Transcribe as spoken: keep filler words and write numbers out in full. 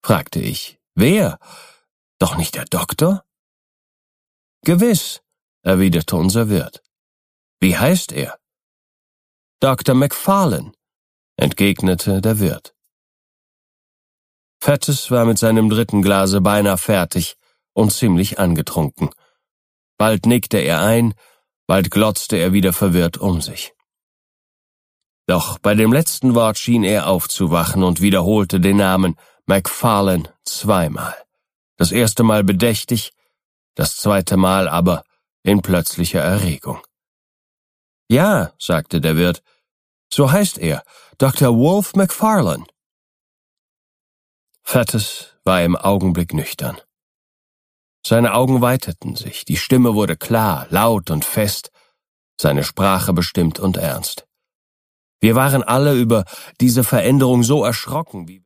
fragte ich. »Wer? Doch nicht der Doktor?« »Gewiss«, erwiderte unser Wirt. »Wie heißt er?« »Doktor McFarlane«, entgegnete der Wirt. Fettes war mit seinem dritten Glase beinahe fertig und ziemlich angetrunken. Bald nickte er ein, bald glotzte er wieder verwirrt um sich. Doch bei dem letzten Wort schien er aufzuwachen und wiederholte den Namen McFarlane zweimal. Das erste Mal bedächtig, das zweite Mal aber in plötzlicher Erregung. »Ja«, sagte der Wirt, »so heißt er, Doktor Wolfe McFarlane.« Fettes war im Augenblick nüchtern. Seine Augen weiteten sich, die Stimme wurde klar, laut und fest, seine Sprache bestimmt und ernst. Wir waren alle über diese Veränderung so erschrocken, wie